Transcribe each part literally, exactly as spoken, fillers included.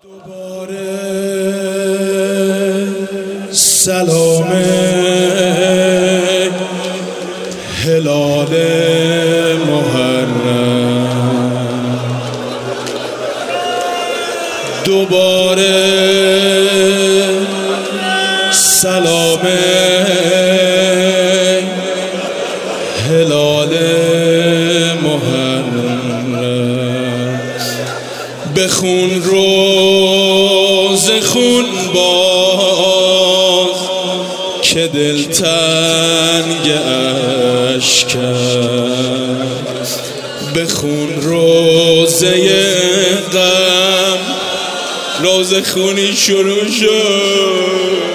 دوباره سلام هلال محرم، دوباره سلام هلال محرم. بخون روز خون باز که دلتنگ اشک است، بخون روزه غم. روز خونی شروع شد،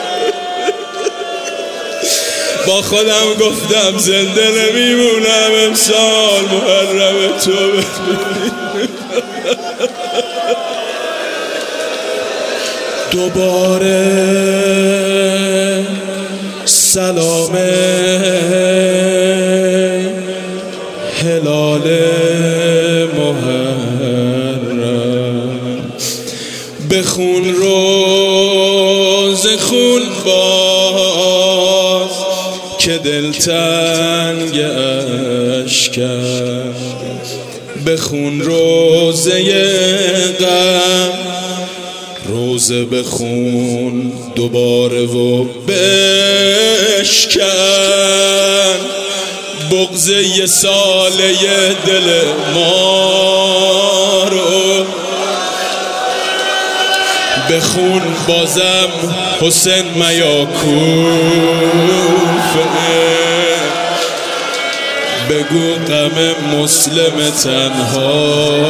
با خودم گفتم زنده نمیمونم امسال محرم تو دوباره سلام هلال محرم. بخون روز خون باز که دلتنگ اشک است، بخون روزه غم. روزه بخون دوباره و بشکن بغض یه ساله دل ما رو. بخون بازم حسین میاکوفه، بگو غم مسلم تنها.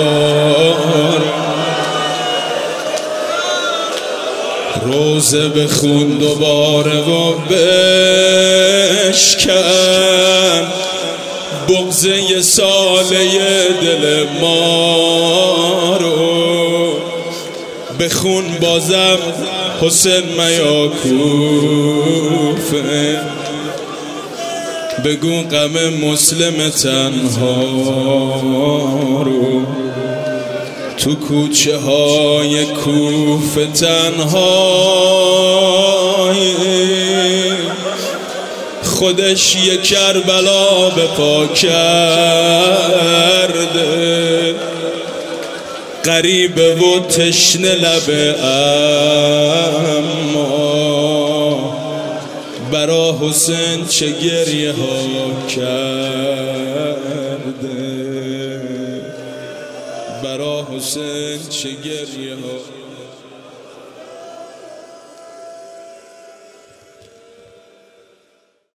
روزه بخون دوباره و بشکن بغض یه ساله دل ما رو. بخون بازم حسین میاکوفه، بگو غم مسلم تنها رو. تو کوچه های کوفه تنهای خودش یه کربلا به پا کرده، غریبه و تشنه لبه، اما برا حسین چه گریه ها کرده، برا حسین چه گریه ها.